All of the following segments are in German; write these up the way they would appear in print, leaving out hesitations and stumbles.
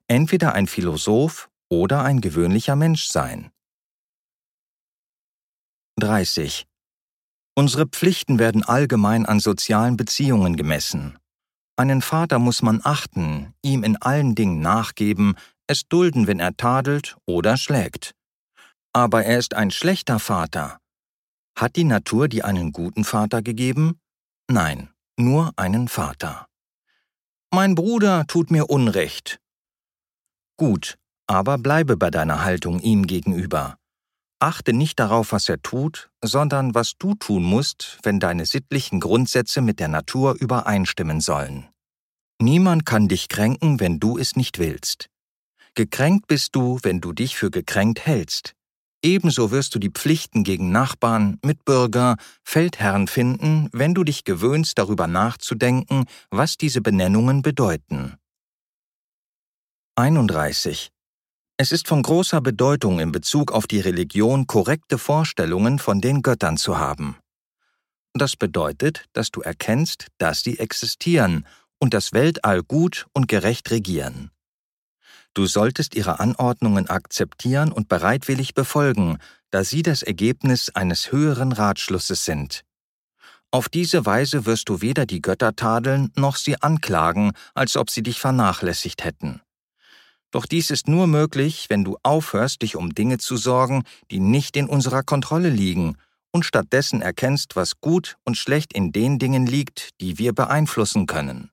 entweder ein Philosoph oder ein gewöhnlicher Mensch sein. 30. Unsere Pflichten werden allgemein an sozialen Beziehungen gemessen. Einen Vater muss man achten, ihm in allen Dingen nachgeben, es dulden, wenn er tadelt oder schlägt. Aber er ist ein schlechter Vater. Hat die Natur dir einen guten Vater gegeben? Nein, nur einen Vater. Mein Bruder tut mir Unrecht. Gut, aber bleibe bei deiner Haltung ihm gegenüber. Achte nicht darauf, was er tut, sondern was du tun musst, wenn deine sittlichen Grundsätze mit der Natur übereinstimmen sollen. Niemand kann dich kränken, wenn du es nicht willst. Gekränkt bist du, wenn du dich für gekränkt hältst. Ebenso wirst du die Pflichten gegen Nachbarn, Mitbürger, Feldherren finden, wenn du dich gewöhnst, darüber nachzudenken, was diese Benennungen bedeuten. 31. Es ist von großer Bedeutung in Bezug auf die Religion, korrekte Vorstellungen von den Göttern zu haben. Das bedeutet, dass du erkennst, dass sie existieren und das Weltall gut und gerecht regieren. Du solltest ihre Anordnungen akzeptieren und bereitwillig befolgen, da sie das Ergebnis eines höheren Ratschlusses sind. Auf diese Weise wirst du weder die Götter tadeln noch sie anklagen, als ob sie dich vernachlässigt hätten. Doch dies ist nur möglich, wenn du aufhörst, dich um Dinge zu sorgen, die nicht in unserer Kontrolle liegen, und stattdessen erkennst, was gut und schlecht in den Dingen liegt, die wir beeinflussen können.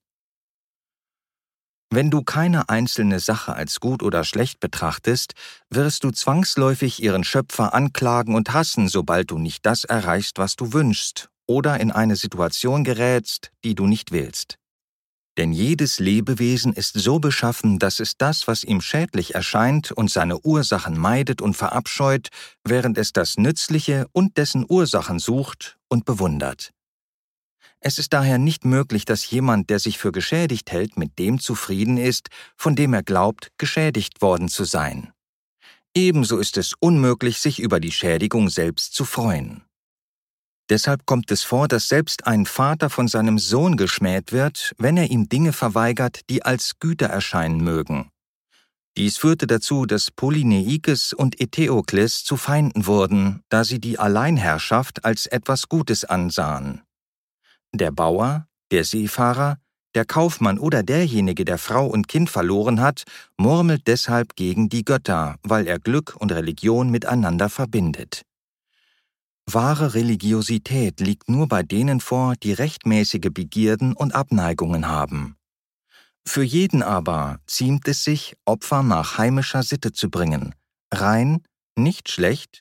Wenn du keine einzelne Sache als gut oder schlecht betrachtest, wirst du zwangsläufig ihren Schöpfer anklagen und hassen, sobald du nicht das erreichst, was du wünschst, oder in eine Situation gerätst, die du nicht willst. Denn jedes Lebewesen ist so beschaffen, dass es das, was ihm schädlich erscheint und seine Ursachen meidet und verabscheut, während es das Nützliche und dessen Ursachen sucht und bewundert. Es ist daher nicht möglich, dass jemand, der sich für geschädigt hält, mit dem zufrieden ist, von dem er glaubt, geschädigt worden zu sein. Ebenso ist es unmöglich, sich über die Schädigung selbst zu freuen. Deshalb kommt es vor, dass selbst ein Vater von seinem Sohn geschmäht wird, wenn er ihm Dinge verweigert, die als Güter erscheinen mögen. Dies führte dazu, dass Polyneikes und Eteokles zu Feinden wurden, da sie die Alleinherrschaft als etwas Gutes ansahen. Der Bauer, der Seefahrer, der Kaufmann oder derjenige, der Frau und Kind verloren hat, murmelt deshalb gegen die Götter, weil er Glück und Religion miteinander verbindet. Wahre Religiosität liegt nur bei denen vor, die rechtmäßige Begierden und Abneigungen haben. Für jeden aber ziemt es sich, Opfer nach heimischer Sitte zu bringen, rein, nicht schlecht,